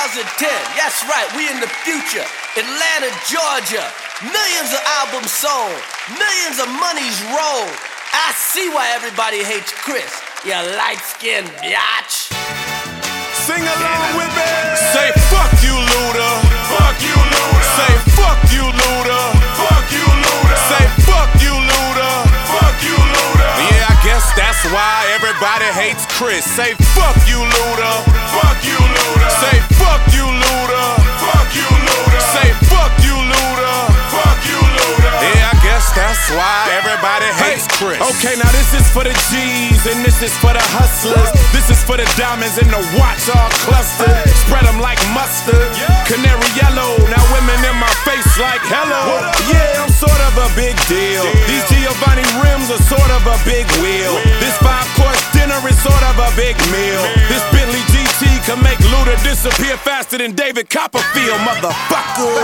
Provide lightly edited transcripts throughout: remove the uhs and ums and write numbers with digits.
2010. That's right, we in the future. Atlanta, Georgia. Millions of albums sold. Millions of monies rolled. I see why everybody hates Chris. You light-skinned biatch. Sing along with me. Say fuck you, Luda. Fuck you, Luda. Say fuck you, Luda. Fuck you, Luda. Say fuck you, Luda. Fuck you, Luda. Yeah, I guess that's why everybody hates Chris. Say fuck you, Luda. Fuck you, Luda. Say fuck you, Luda. Fuck you, Luda. Say fuck you, Luda. Fuck you, Luda. Yeah, I guess that's why everybody hates Chris. Okay, now this is for the G's and this is for the hustlers. This is for the diamonds in the watch all clustered. Spread them like mustard. Canary yellow, now women in my face like hello. Yeah, I'm sort of a big deal. These Giovanni rims are sort of a big wheel. This 5-course dinner is sort of a big meal. This Bentley GT can make Luda disappear faster than David Copperfield, motherfucker.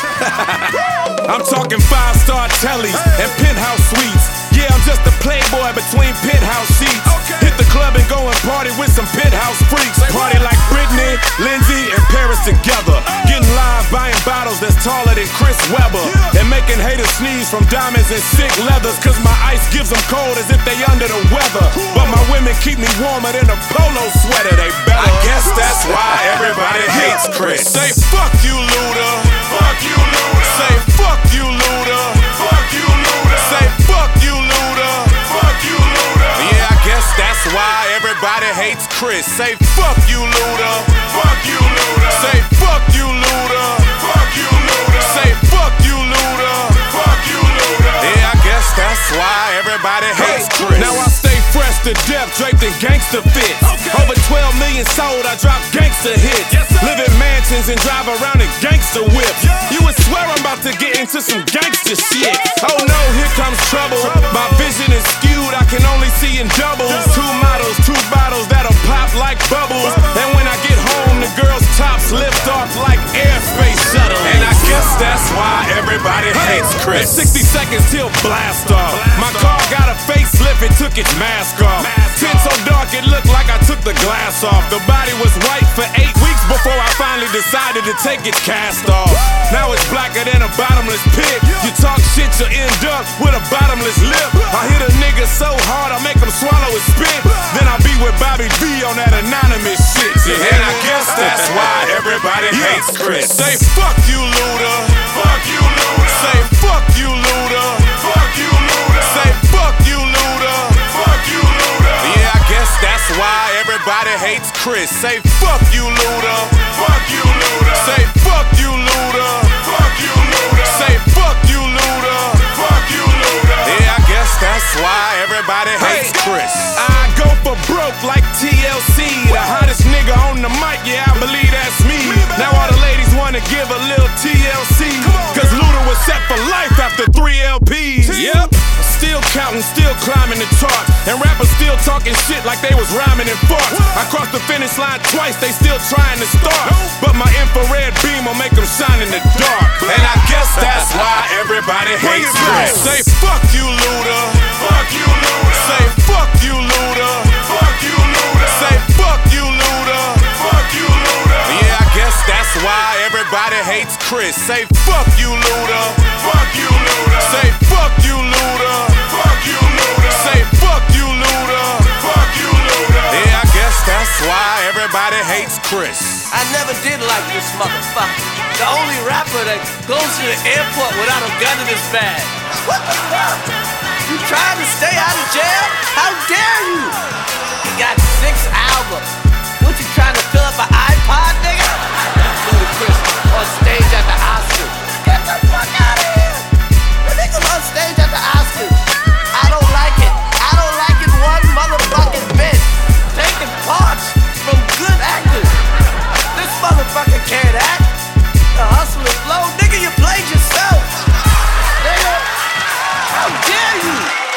I'm talking 5-star tellies and penthouse suites. Yeah, I'm just a playboy between penthouse seats. Hit the club and go and party with some penthouse freaks. Party like Britney, Lindsay, and Paris together. Getting live, buying bottles that's taller than Chris Webber. And making haters sneeze from diamonds and sick leathers. Cause my ice gives them cold as if they under the weather. But my women keep me warmer than a polo sweater, they better. I guess that's why everybody hates Chris. Say fuck you, Luda. Fuck you, Luda. Say fuck you, Luda. Fuck you, Luda. Say fuck you, Luda. Fuck you, Luda. Yeah, I guess that's why everybody hates Chris. Say fuck you, Luda. Fuck you, Luda. Say fuck you, Luda. Fuck you, Luda. Say fuck you, Luda. Fuck you, Luda. Yeah, I guess that's why everybody hates Chris. Now I stay fresh to death, draped in gangster fits. Over 12 million sold, I drop gangster hits. Live in mansions and drive around in gangster whips. You would swear I'm about to get into some gangster shit. Oh no, here comes trouble. My vision is skewed, I can only see in doubles. 2 models, 2 bottles that'll pop like bubbles. And when I get home, the girls' tops lift off like airspace shuttle. And I guess that's why everybody hates Chris. 60 seconds till blast off. My car got a facelift and took its mask off. Tint so dark it looked like I took the glass off. The body was white for 8 weeks before I finally decided to take its cast off. Now it's blacker than a bottomless pit. You talk shit, you'll end up with a bottomless lip. I hit a nigga so hard I make him swallow his spit. Then I be with Bobby V on that anonymous shit. And I guess that's why everybody hates Chris. Say fuck you, Luda. Fuck you, Luda. Say fuck you, Luda. Fuck you, Luda. Say fuck you, Luda. Fuck you, Luda. Yeah, I guess that's why everybody hates Chris. Say fuck you, Luda. Fuck you, Luda. Say fuck you, Luda. Fuck you, Luda. Say fuck you, Luda. Fuck you, Luda. Yeah, I guess that's why everybody hates Chris. I go for broke like TLC, the hottest nigga on the mic. Yeah, I believe that's me. Now all the ladies wanna give a little TLC, cause Luda was set for life after 3 LPs. Yep. Still counting, still climbing the charts. And rappers still talking shit like they was rhyming in farts. I crossed the finish line twice, they still trying to start. But my infrared beam will make them shine in the dark. And I guess that's why everybody hates Chris. Say fuck you, Luda. Fuck you, Luda. Say fuck you, Luda. Fuck you, Luda. Say fuck you, Luda. Fuck you, Luda. Yeah, I guess that's why everybody hates Chris. Say fuck you, Luda. Fuck you, Luda. Say fuck you, Luda. Fuck you, Luda. Say fuck you, Luda. Fuck you, Luda. Yeah, I guess that's why everybody hates Chris. I never did like this motherfucker. The only rapper that goes to the airport without a gun in his bag. What the fuck? You trying to stay out of jail? How dare you? You got 6 albums. What, you trying to fill up an iPod, nigga? Ludacris on stage at the Oscars. Get the fuck out of here. The nigga's on stage at the Oscars. I don't like it. I don't like it one motherfucking bit. Taking parts from good actors. This motherfucker can't act. The hustle and flow. Nigga, you played yourself. Nigga, how dare you?